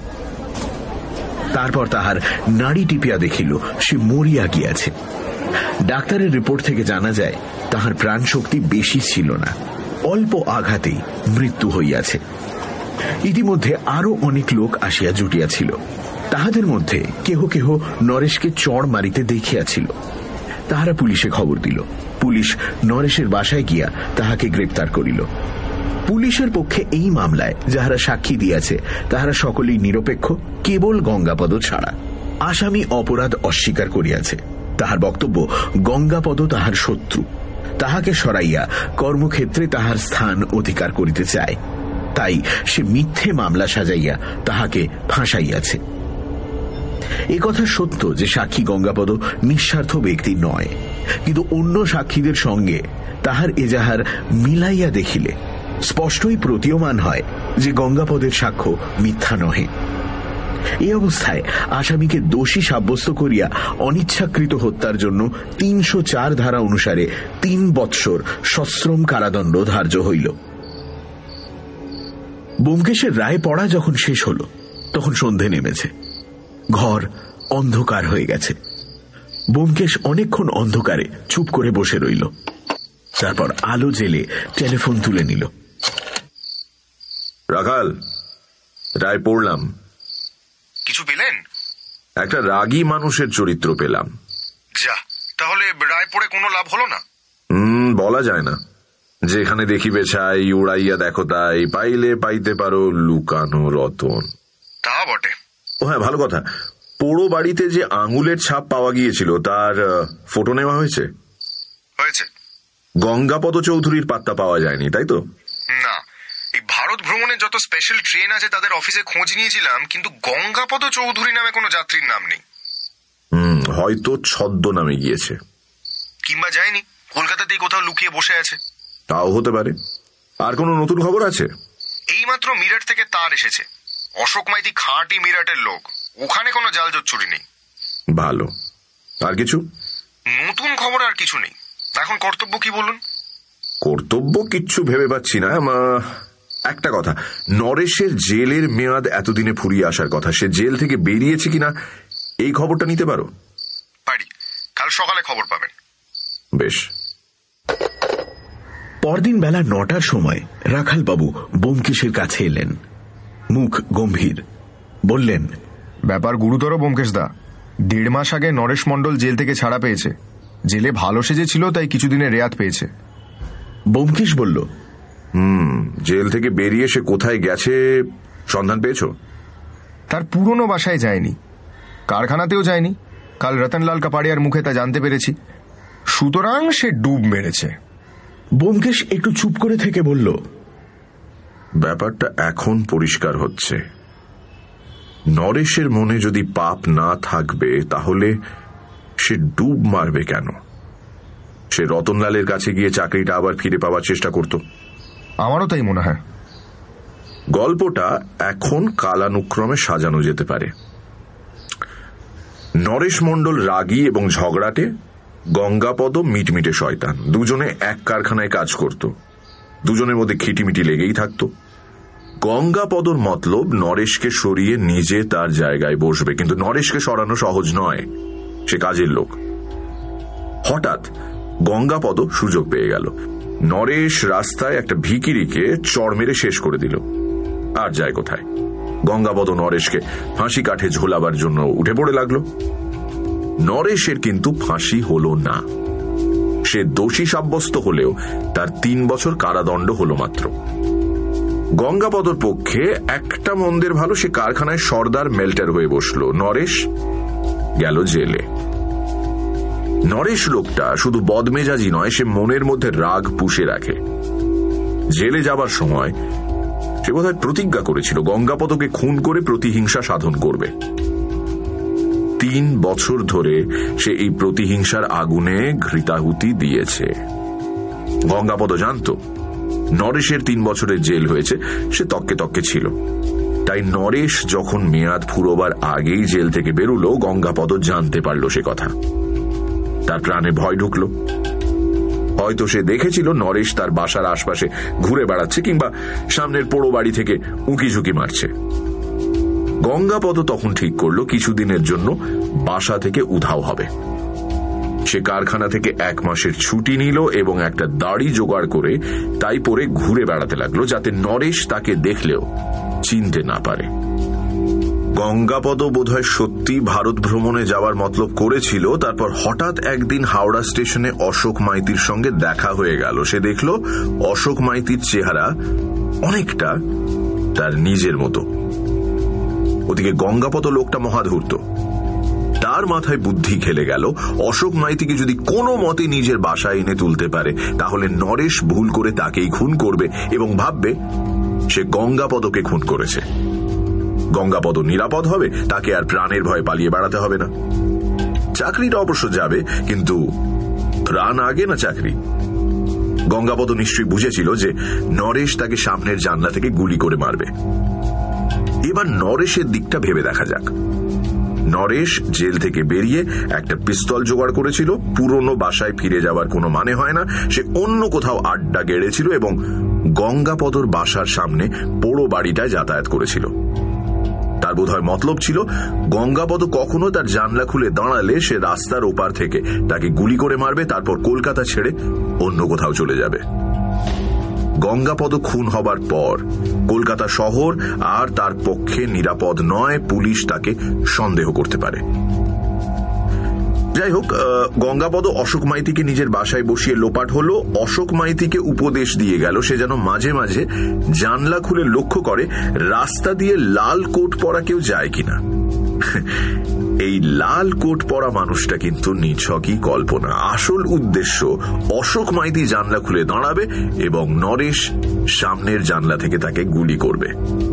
তারপর তাহার নাড়ি টিপিয়া দেখিল সে মরিয়া গিয়াছে। ডাক্তারের রিপোর্ট থেকে জানা যায় তাহার প্রাণ শক্তি বেশি ছিল না, অল্প আঘাতেই মৃত্যু হইয়াছে। ইতিমধ্যে আরো অনেক লোক আসিয়া জুটিয়াছিল। তাহাদের মধ্যে কেহ কেহ নরেশকে চড় মারিতে দেখিয়াছিল। তাহারা পুলিশে খবর দিল। পুলিশ নরেশের বাসায় গিয়া তাহাকে গ্রেপ্তার করিল। পুলিশের পক্ষে এই মামলায় যাহারা সাক্ষী দিয়াছে তাহারা সকলেই নিরপেক্ষ, কেবল গঙ্গাপদ ছাড়া। আসামি অপরাধ অস্বীকার করিয়াছে। তাহার বক্তব্য, গঙ্গাপদ তাহার শত্রু, তাহাকে সরাইয়া কর্মক্ষেত্রে তাহার স্থান অধিকার করিতে চায়, তাই সে মিথ্যে মামলা সাজাইয়া তাহাকে ফাঁসাইয়াছে। এ কথা সত্য যে সাক্ষী গঙ্গাপদ নিঃস্বার্থ ব্যক্তি নয়, কিন্তু অন্য সাক্ষীদের সঙ্গে তাহার এজাহার মিলাইয়া দেখিলে স্পষ্টই প্রতীয়মান হয় যে গঙ্গাপদের সাক্ষ্য মিথ্যা নহে। এই অবস্থায় আসামিকে দোষী সাব্যস্ত করিয়া অনিচ্ছাকৃত হত্যার জন্য ৩০৪ ধারা অনুসারে ৩ বৎসর সশ্রম কারাদণ্ড ধার্য হইল। ব্যোমকেশের রায় পড়া যখন শেষ হল তখন সন্ধে নেমেছে। ঘর অন্ধকার হয়ে গেছে। ব্যোমকেশ অনেকক্ষণ অন্ধকারে চুপ করে বসে রইল। তারপর আলো জেলে টেলিফোন তুলে নিল।
রাখাল, রায় পড়লাম।
কিছু পেলেন?
একটা রাগী মানুষের চরিত্র পেলাম।
যা, তাহলে রায় পড়ে কোনো লাভ হলো না?
বলা যায় না। যেখানে দেখিবে ছাই, উড়াইয়া দেখো তাই, পাইলে পাইতে পারো লুকানো রতন।
তা বটে।
ও হ্যাঁ, ভালো কথা, পোড়ো বাড়িতে যে আঙুলের ছাপ পাওয়া গিয়েছিল তার ফটো নেওয়া হয়েছে?
হয়েছে।
গঙ্গাপদ চৌধুরীর পাত্তা পাওয়া যায়নি, তাই তো?
না, এই ভারত ভ্রমণের যত স্পেশাল ট্রেন আছে তাদের অফিসে খোঁজ নিয়েছিলাম, কিন্তু গঙ্গাপদ চৌধুরী নামে কোনো যাত্রীর নাম নেই।
হয়তো ছদ্মনামে গিয়েছে,
কিংবা যায়নি, কলকাতাতেই কোথাও লুকিয়ে বসে আছে।
তাও হতে পারে। আর কোনো নতুন খবর আছে?
এইমাত্র মিরাট থেকে তার এসেছে। অশোক মাইতি খাঁটি মিরাটের লোক, ওখানে কোনো জালজোট চুরি নেই।
ভালো। আর কিছু
নতুন খবর? আর কিছু নেই। এখন কর্তব্য কি বলুন?
কর্তব্য কিচ্ছু ভেবে পাচ্ছি না। একটা কথা, নরেশের জেলের মেয়াদ এতদিনে ফুরিয়ে আসার কথা, সে জেল থেকে বেরিয়েছে কিনা এই খবরটা নিতে পারো?
পারি, কাল সকালে খবর পাবেন।
বেশ।
পরদিন বেলা ৯টার সময় রাখালবাবু ব্যোমকেশের কাছে এলেন। মুখ গম্ভীর। বললেন,
ব্যাপার গুরুতর ব্যোমকেশদা। ১.৫ মাস আগে নরেশ মণ্ডল জেল থেকে ছাড়া পেয়েছে। জেলে ভালো সেজেছিল, তাই কিছুদিনের রেয়াত পেয়েছে।
ব্যোমকেশ বলল,
জেল থেকে বেরিয়ে সে কোথায় গেছে সন্ধান পেয়েছো?
তার পুরনো বাসায় যায়নি, কারখানাতেও যায়নি। কাল রতনলাল কাপাড়িয়ার মুখে তা জানতে পেরেছি। সুতরাং সে ডুব মেরেছে।
ব্যোমকেশ একটু চুপ করে থেকে বলল,
ব্যাপারটা এখন পরিষ্কার হচ্ছে। নরেশের মনে যদি পাপ না থাকবে তাহলে সে ডুব মারবে কেন? সে রতনলালের কাছে গিয়ে চাকরিটা আবার ফিরে পাওয়ার চেষ্টা করত।
আমারও তাই মনে হয়।
গল্পটা এখন কালানুক্রমে সাজানো যেতে পারে। নরেশ মণ্ডল রাগী এবং ঝগড়াটে, গঙ্গাপদ মিটমিটে শয়তান। দুজনে এক কারখানায় কাজ করত, দুজনের মধ্যে খিটিমিটি লেগেই থাকত। গঙ্গাপদর মতলব নরেশকে সরিয়ে নিজে তার জায়গায় বসবে, কিন্তু নরেশকে সরানো সহজ নয়, সে কাজের লোক। হঠাৎ গঙ্গাপদ সুযোগ পেয়ে গেল। নরেশ রাস্তায় একটা ভিখিরিকে চড় মেরে শেষ করে দিল। আর যায় কোথায়? গঙ্গাপদ নরেশকে ফাঁসি কাঠে ঝোলাবার জন্য উঠে পড়ে লাগলো। নরেশের কিন্তু ফাঁসি হলো না। সে দোষী সাব্যস্ত হলেও তার ৩ বছর কারাদণ্ড হলো মাত্র। গঙ্গাপদর পক্ষে একটা মন্দের ভালো, সে কারখানায় সর্দার মেল্টার হয়ে বসলো। নরেশ গেল জেলে। নরেশ লোকটা শুধু বদমেজাজি নয়, সে মনের মধ্যে রাগ পুষে রাখে। জেলে যাবার সময় সে বোধহয় প্রতিজ্ঞা করেছিল গঙ্গাপদকে খুন করে প্রতিহিংসা সাধন করবে। ৩ বছর ধরে সে এই প্রতিহিংসার আগুনে ঘৃতাহুতি দিয়েছে। গঙ্গাপদ জানত নরেশের ৩ বছরের জেল হয়েছে, সে তককে তককে ছিল। তাই নরেশ যখন মেয়াদ ফুরোবার আগেই জেল থেকে বেরুলো, গঙ্গাপদ জানতে পারল সে কথা। তার প্রাণে ভয় ঢুকল। হয়তো সে দেখেছিল নরেশ তার বাসার আশপাশে ঘুরে বেড়াচ্ছে কিংবা সামনের পোড়ো বাড়ি থেকে উঁকি ঝুঁকি মারছে। গঙ্গাপদ তখন ঠিক করল কিছুদিনের জন্য বাসা থেকে উধাও হবে। সে কারখানা থেকে ১ মাসের ছুটি নিল এবং একটা দাড়ি জোগাড় করে তাই পরে ঘুরে বেড়াতে লাগলো, যাতে নরেশ তাকে দেখলেও চিনতে না পারে। গঙ্গাপদ বোধহয় সত্যি ভারত ভ্রমণে যাওয়ার মতলব করেছিল। তারপর হঠাৎ একদিন হাওড়া স্টেশনে অশোক মাইতির সঙ্গে দেখা হয়ে গেল। সে দেখল অশোক মাইতির চেহারা অনেকটা তার নিজের মতো। ওদিকে গঙ্গাপদ লোকটা মহাধূর্ত। তার মাথায় বুদ্ধি খেলে গেল, অশোক মাইতিকে যদি কোনো মতে নিজের বাসায় এনে তুলতে পারে তাহলে নরেশ ভুল করে তাকেই খুন করবে এবং ভাববে সে গঙ্গাপদকে খুন করেছে। গঙ্গাপদ নিরাপদ হবে, তাকে আর প্রাণের ভয়ে পালিয়ে বেড়াতে হবে না। চাকরিটা অবশ্য যাবে, কিন্তু প্রাণ আগে না চাকরি। গঙ্গাপদ নিশ্চয়ই বুঝেছিল যে নরেশ তাকে সামনের জানলা থেকে গুলি করে মারবে। এবার নরেশের দিকটা ভেবে দেখা যাক। নরেশ জেল থেকে বেরিয়ে একটা পিস্তল জোগাড় করেছিল। পুরনো বাসায় ফিরে যাওয়ার কোনো মানে হয় না। সে অন্য কোথাও আড্ডা গেড়েছিল এবং গঙ্গাপদর বাসার সামনে পোড়ো বাড়িটায় যাতায়াত করেছিল। তার বোধহয় মতলব ছিল গঙ্গাপদ কখনো তার জানলা খুলে দাঁড়ালে সে রাস্তার ওপার থেকে তাকে গুলি করে মারবে, তারপর কলকাতা ছেড়ে অন্য কোথাও চলে যাবে। গঙ্গাপদ খুন হবার পর কলকাতা শহর আর তার পক্ষে নিরাপদ নয়, পুলিশ তাকে সন্দেহ করতে পারে। যাই হোক, গঙ্গাপদ অশোক মাইতিকে নিজের বাসায় বসিয়ে লোপাট হলো। অশোক মাইতিকে উপদেশ দিয়ে গেল সে যেন মাঝে মাঝে জানলা খুলে লক্ষ্য করে রাস্তা দিয়ে লাল কোট পরা কেউ যায় কিনা। এই লাল কোট পরা মানুষটা কিন্তু নিছকই কল্পনা। আসল উদ্দেশ্য অশোক মাইতি জানলা খুলে দাঁড়াবে এবং নরেশ সামনের জানলা থেকে তাকে গুলি করবে।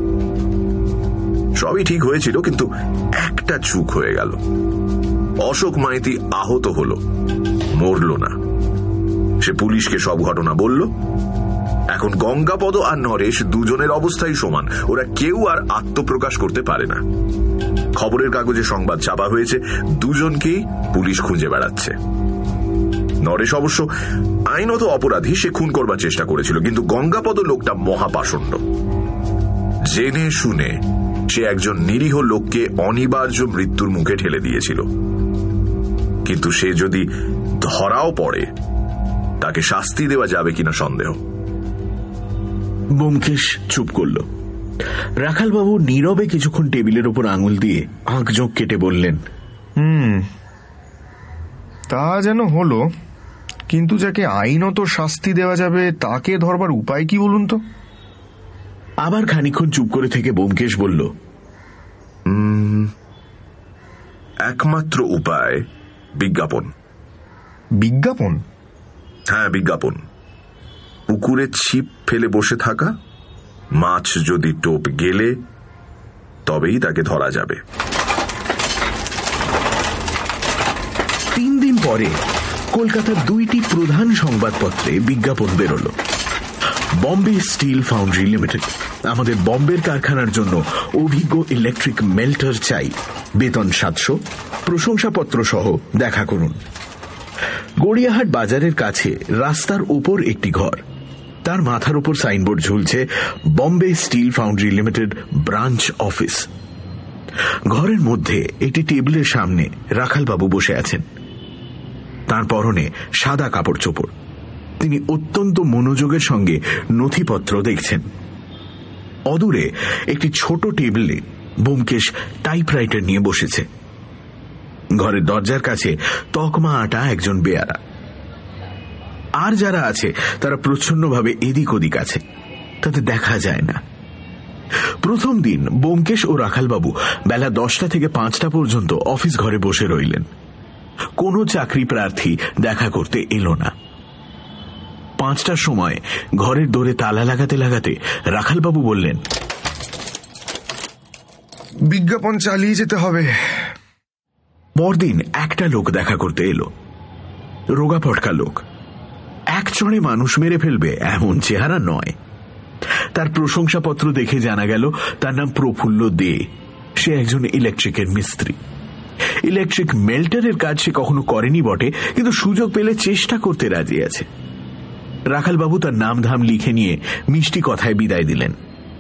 সবই ঠিক হয়েছিল, কিন্তু একটা চুক হয়ে গেল। অশোক মাইতি আহত হলো, মরল না। সে পুলিশকে সব ঘটনা বলল। এখন গঙ্গাপদ আর নরেশ দুজনের অবস্থাই সমান। ওরা কেউ আর আত্মপ্রকাশ করতে পারে না। খবরের কাগজে সংবাদ ছাপা হয়েছে, দুজনকেই পুলিশ খুঁজে বেড়াচ্ছে। নরেশ অবশ্য আইনত অপরাধী, সে খুন করবার চেষ্টা করেছিল, কিন্তু গঙ্গাপদ লোকটা মহাপাষণ্ড। জেনে শুনে সে একজন নিরীহ লোককে অনিবার্য মৃত্যুর মুখে ঠেলে দিয়েছিল। কিন্তু সে যদি ধরাও পড়ে তাকে শাস্তি দেওয়া যাবে কিনা সন্দেহ।
ব্যোমকেশ চুপ করল। রাখালবাবু নীরবে কিছুক্ষণ টেবিলের উপর আঙুল দিয়ে আঁক জোঁক কেটে বললেন,
তা যেন হলো, কিন্তু যাকে আইনত শাস্তি দেওয়া যাবে তাকে ধরবার উপায় কি বলুন তো?
আবার খানিকক্ষণ চুপ করে থেকে ব্যোমকেশ বলল,
একমাত্র উপায় বিজ্ঞাপন।
বিজ্ঞাপন?
হ্যাঁ, বিজ্ঞাপন। পুকুরে ছিপ ফেলে বসে থাকা, মাছ যদি টোপ গেলে তবেই তাকে ধরা যাবে।
3 দিন পরে কলকাতার 2টি প্রধান সংবাদপত্রে বিজ্ঞাপন বেরোল। বম্বে স্টিল ফাউন্ড্রি লিমিটেড, আমাদের বম্বের কারখানার জন্য অভিজ্ঞ ইলেকট্রিক মেল্টার চাই, বেতন 700, প্রশংসাপত্র সহ দেখা করুন। গড়িয়াহাট বাজারের কাছে রাস্তার উপর একটি ঘর, তার মাথার উপর সাইনবোর্ড ঝুলছে Bombay steel foundry limited branch office. ঘরের মধ্যে একটি টেবিলের সামনে রাখালবাবু বসে আছেন। তার পরনে সাদা কাপড় চোপড়। তিনি অত্যন্ত মনোযোগের সঙ্গে নথিপত্র দেখছেন। অদূরে একটি ছোট টেবিলে ব্যোমকেশ টাইপরাইটার নিয়ে বসেছে। ঘরের দরজার কাছে তকমা আটা একজন বেয়ারা। আর যারা আছে তারা প্রচ্ছন্নভাবে এদিক ওদিক আছে, তাতে দেখা যায় না। প্রথম দিন ব্যোমকেশ ও রাখালবাবু বেলা 10টা থেকে 5টা পর্যন্ত অফিস ঘরে বসে রইলেন। কোনো চাকরি প্রার্থী দেখা করতে এলো না। 5টার সময় ঘরের দোরে তালা লাগাতে লাগাতে রাখালবাবু বললেন,
বিজ্ঞাপন চালিয়ে যেতে হবে।
পরদিন একটা লোক দেখা করতে এলো, রোগা পটকা লোক। এক চড়ে মানুষ মেরে ফেলবে এমন চেহারা নয়। তার প্রশংসাপত্র দেখে জানা গেল তার নাম প্রফুল্ল দে। সে একজন ইলেকট্রিকের মিস্ত্রি। ইলেকট্রিক মেল্টারের কাজ সে কখনো করেনি বটে, কিন্তু সুযোগ পেলে চেষ্টা করতে রাজি আছে। রাখালবাবু তার নাম ধাম লিখে নিয়ে মিষ্টি কথায় বিদায় দিলেন।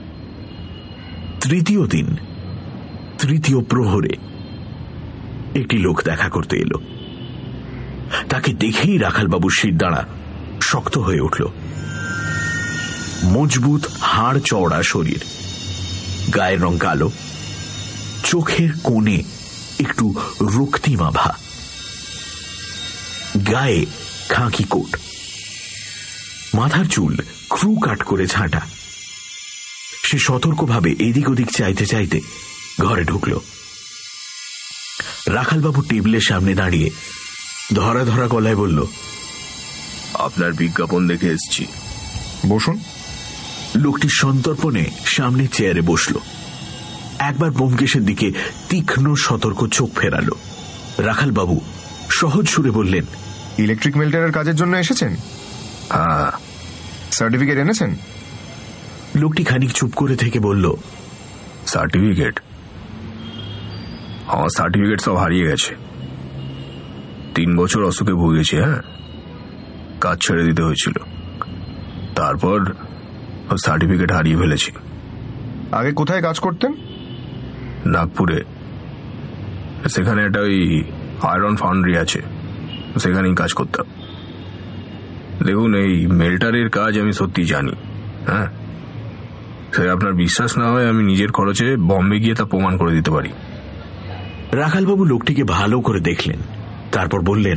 তৃতীয় দিন, তৃতীয় প্রহরে একটি লোক দেখা করতে এলো। তাকে দেখেই রাখালবাবুর শিরদাঁড়া শক্ত হয়ে উঠল। মজবুত হাড় চওড়া শরীর, গায়ের রং কালো, চোখের কোণে একটু রক্তিমাভা, গায়ে খাকি কোট, মাথার চুল ক্রু কাট করে ছাঁটা। সে সতর্কভাবে এদিক ওদিক চাইতে চাইতে ঘরে ঢুকল। রাখালবাবু টেবিলের সামনে দাঁড়িয়ে ধরা ধরা গলায় বলল,
আপনার বিজ্ঞাপন দেখে এসছি।
বসুন।
লোকটি সন্তর্পণে সামনে চেয়ারে বসল। একবার ব্যোমকেশের দিকে তীক্ষ্ণ সতর্ক চোখ ফেরালো। রাখালবাবু সহজ সুরে বললেন,
ইলেকট্রিক মেল্টারের কাজের জন্য এসেছেন?
হ্যাঁ।
সার্টিফিকেট এনেছেন?
লোকটি খানিক চুপ করে থেকে বলল,
সার্টিফিকেট? আমার সার্টিফিকেট সব হারিয়ে গেছে। 3 বছর অসুখে ভুগেছি। হ্যাঁ, কাজ ছেড়ে দিতে হয়েছিল, তারপর সার্টিফিকেট হারিয়ে ফেলেছি।
আগে কোথায় কাজ করতেন?
নাগপুরে। সেখানে একটা ওই আয়রন ফাউন্ড্রি আছে, সেখানেই কাজ করতাম। দেখুন, এই মেল্টারের কাজ আমি সত্যি জানি। হ্যাঁ, সে আপনার বিশ্বাস না হয় আমি নিজের খরচে বম্বে গিয়ে তা প্রমাণ করে দিতে পারি।
রাখালবাবু লোকটিকে ভালো করে দেখলেন, তারপর বললেন,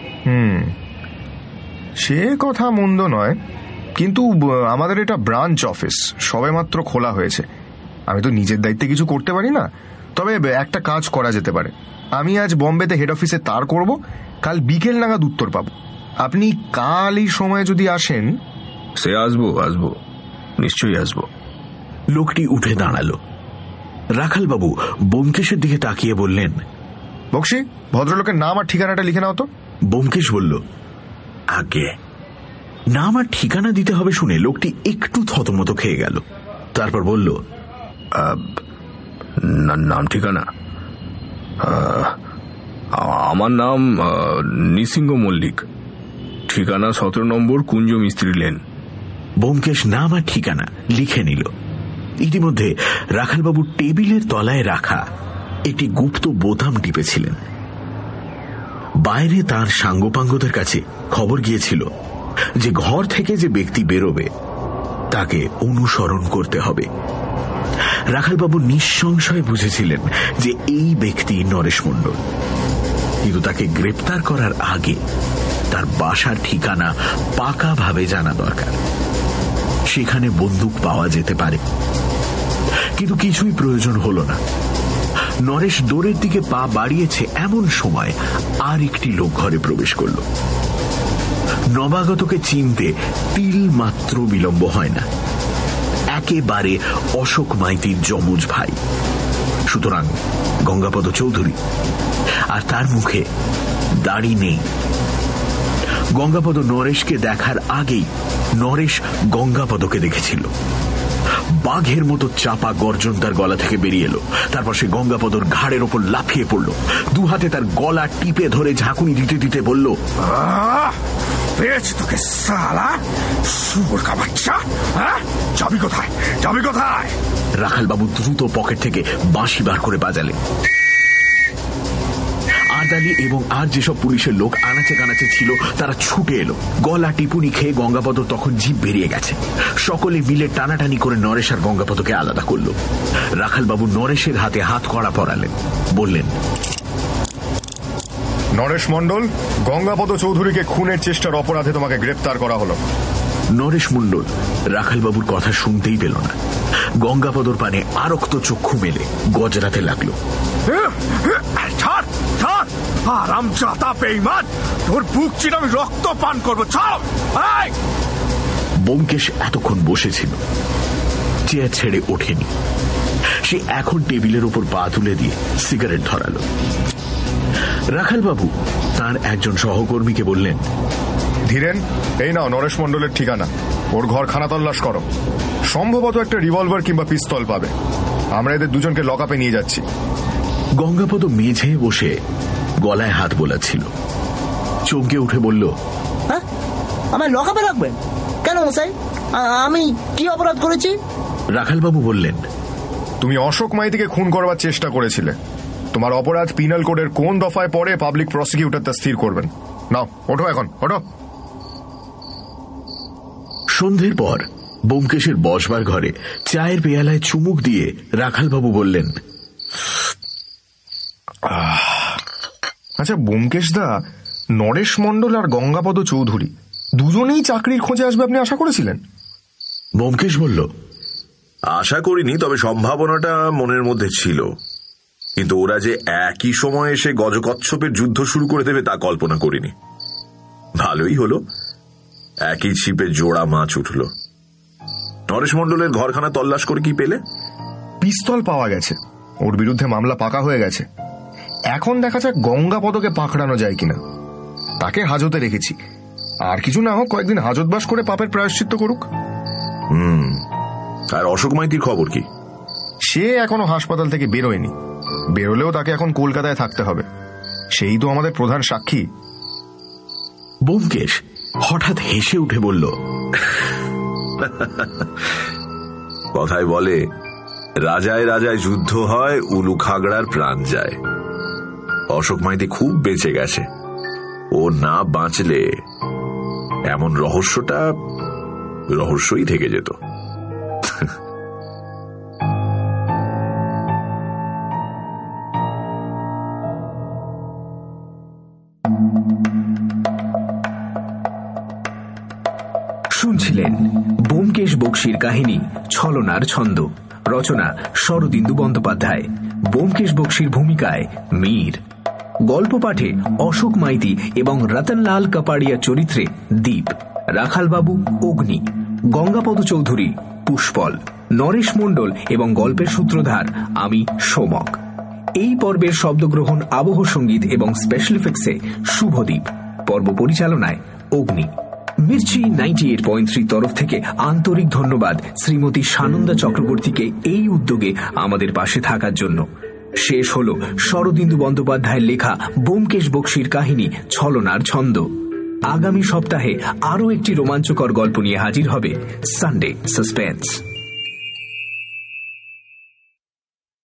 সে কথা মন্দ নয়, কিন্তু আমাদের এটা ব্রাঞ্চ অফিস, সবেমাত্র খোলা হয়েছে। আমি তো নিজের দায়িত্বে কিছু করতে পারি না। তবে একটা কাজ করা যেতে পারে। আমি আজ বম্বেতে হেড অফিসে তার করব, কাল বিকেল নাগাদ উত্তর পাব। আপনি কাল এই সময় যদি আসেন।
সে আসবো, নিশ্চয়ই আসবো।
লোকটি উঠে দাঁড়ালো। রাখালবাবু ব্যোমকেশের দিকে তাকিয়ে বললেন,
বক্সি, ভদ্রলোকের নাম আর ঠিকানাটা লিখে নাও তো।
ব্যোমকেশ বলল, আগে নাম আর ঠিকানা দিতে হবে শুনে লোকটি একটু থতমত খেয়ে গেল। তারপর বলল,
নাম ঠিকানা? আমার নাম নৃসিংহ মল্লিক, ঠিকানা 17 নম্বর কুঞ্জ মিস্ত্রি লেন।
ব্যোমকেশ নাম আর ঠিকানা লিখে নিল। ইতিমধ্যে রাখালবাবু টেবিলের তলায় রাখা একটি গুপ্ত বোতাম টিপেছিলেন। বাইরে তার সাঙ্গপাঙ্গদের কাছে খবর গিয়েছিল যে ঘর থেকে যে ব্যক্তি বেরোবে তাকে অনুসরণ করতে হবে। রাখালবাবু নিঃসংশয়ে বুঝেছিলেন যে এই ব্যক্তি নরেশ মণ্ডল, কিন্তু তাকে গ্রেপ্তার করার আগে তার বাসার ঠিকানা পাকাভাবে জানা দরকার। সেখানে বন্দুক পাওয়া যেতে পারে, কিন্তু কিছুই প্রয়োজন হল না। নরেশ দৌড়ের দিকে পা বাড়িয়েছে এমন সময় আর একটি লোক ঘরে প্রবেশ করল। নবাগতকে চিনতে তিল মাত্র বিলম্ব হয় না, একেবারে অশোক মাইতির যমজ ভাই, সুতরাং গঙ্গাপদ চৌধুরী। আর তার মুখে দাড়ি নেই। গঙ্গাপদ নরেশকে দেখার আগেই নরেশ গঙ্গাপদকে দেখেছিল। বাঘের মতো চাপা গর্জন তার গলা থেকে বেরিয়ে এলো। তারপর সে গঙ্গাপদর ঘাড়ের ওপর লাফিয়ে পড়ল, দু হাতে তার গলা টিপে ধরে ঝাঁকুনি দিতে দিতে বলল,
পেয়েছি তোকে শালা, শুয়োর কা বাচ্চা! যাবি কোথায়, যাবি কোথায়?
রাখালবাবু দ্রুত পকেট থেকে বাঁশি বার করে বাজালেন। আদালি এবং আর যেসব পুলিশের লোক আনাচে কানাচে ছিল তারা ছুটে এলো। গলা টিপুনি খেয়ে গঙ্গাপদ তখন জিভ বেরিয়ে গেছে। সকলে মিলে টানাটানি করে নরেশ আর গঙ্গাপদকে আলাদা করল। রাখালবাবু নরেশের হাতে হাত কড়া পরালেন, বললেন,
নরেশ মণ্ডল, গঙ্গাপদ চৌধুরীকে খুনের চেষ্টার অপরাধে তোমাকে গ্রেপ্তার করা হলো।
নরেশ মণ্ডল রাখালবাবুর কথা শুনতেই পেল না। গঙ্গাপদর পানে আরক্ত চক্ষু মেলে গজরাতে লাগলো।
হারামজাদা বেঈমান, তোর বুক চিরে আমি রক্ত পান করবো, ছাড়!
ব্যোমকেশ এতক্ষণ বসেছিল, চেয়ার ছেড়ে ওঠেনি। সে এখন টেবিলের উপর পা তুলে দিয়ে সিগারেট ধরালো। রাখালবাবু তার একজন সহকর্মীকে বললেন,
ধীরেন, এই নাও নরেশ মণ্ডলের ঠিকানা। ওর ঘর খানা তল্লাশ করো, সম্ভবত একটা রিভলভার কিংবা পিস্তল পাবে। আমরা এদের দুজনকে লকআপে নিয়ে যাচ্ছি।
গঙ্গাপদ মেঝে বসে গলায় হাত বোলাচ্ছিল। চমকে উঠে বলল,
হ্যাঁ, আমায় লকআপে রাখবেন কেন মশাই? আমি কি অপরাধ করেছি?
রাখালবাবু বললেন,
তুমি অশোক মাইতিকে খুন করবার চেষ্টা করেছিলে। তোমার অপরাধ পিনাল কোডের কোন দফায় পড়ে পাবলিক প্রসিকিউটর তা স্থির করবেন। নাও, ওঠো এখন, ওঠো।
সন্ধ্যের পর ব্যোমকেশের বসবার ঘরে চায়ের পেয়ালায় চুমুক দিয়ে রাখালবাবু বললেন,
আচ্ছা ব্যোমকেশ দা, নরেশ মণ্ডল আর গঙ্গাপদ চৌধুরী দুজনেই চাকরির খোঁজে আসবে আপনি আশা করেছিলেন?
ব্যোমকেশ বলল, আশা করিনি, তবে সম্ভাবনাটা মনের মধ্যে ছিল। কিন্তু ওরা যে একই সময়ে এসে গজকচ্ছপের যুদ্ধ শুরু করে দেবে তা কল্পনা করিনি। ভালোই হলো, একই ছিপে জোড়া মাছ উঠল। নরেশ মণ্ডলের ঘরখানা তল্লাশ করে কি পেলে?
পিস্তল পাওয়া গেছে, ওর বিরুদ্ধে মামলা পাকা হয়ে গেছে। এখন দেখা যাক গঙ্গাপদকে পাকড়ানো যায় কিনা। তাকে হাজতে রেখেছি, আর কিছু না হোক কয়েকদিন হাজতবাস করে পাপের প্রায়শ্চিত্ত করুক।
আর অশোক মাইতির খবর কি?
সে এখনো হাসপাতাল থেকে বেরোয়নি। বেরোলেও তাকে এখন কলকাতায় থাকতে হবে, সেই তো আমাদের প্রধান সাক্ষী।
ব্যোমকেশ হঠাৎ হেসে উঠে বলল,
কথায় বলে, রাজায় রাজায় যুদ্ধ হয়, উলু খাগড়ার প্রাণ যায়। অশোক মাইতি খুব বেঁচে গেছে। ও না বাঁচলে এমন রহস্যটা রহস্যই থেকে যেত।
শুনছিলেন ব্যোমকেশ বক্সির কাহিনী ছলনার ছন্দ। রচনা শরদিন্দু বন্দ্যোপাধ্যায়। ব্যোমকেশ বক্সির ভূমিকায় মীর। গল্প পাঠে অশোক মাইতি এবং রতনলাল কাপাড়িয়া চরিত্রে দীপ, রাখালবাবু অগ্নি, গঙ্গাপদ চৌধুরী পুষ্পল, নরেশ মণ্ডল এবং গল্পের সূত্রধার আমি সোমক। এই পর্বের শব্দগ্রহণ, আবহ সঙ্গীত এবং স্পেশাল এফেক্টসে শুভদীপ। পর্ব পরিচালনায় অগ্নি। মির্চি 98.3 তরফ থেকে আন্তরিক ধন্যবাদ শ্রীমতী সানন্দা চক্রবর্তীকে এই উদ্যোগে আমাদের পাশে থাকার জন্য। শেষ হল শরদিন্দু বন্দ্যোপাধ্যায়ের লেখা ব্যোমকেশ বক্সির কাহিনী ছলনার ছন্দ। আগামী সপ্তাহে আরও একটি রোমাঞ্চকর গল্প নিয়ে হাজির হবে সানডে সাসপেন্স।